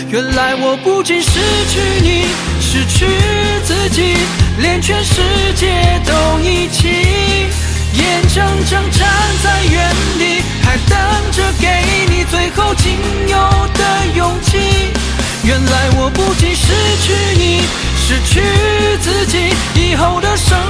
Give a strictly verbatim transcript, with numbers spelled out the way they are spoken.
原来我不仅失去你，失去自己，连全世界都遗弃。眼睁睁站在原地，还等着给你最后仅有的勇气。原来我不仅失去你，失去自己，以后的生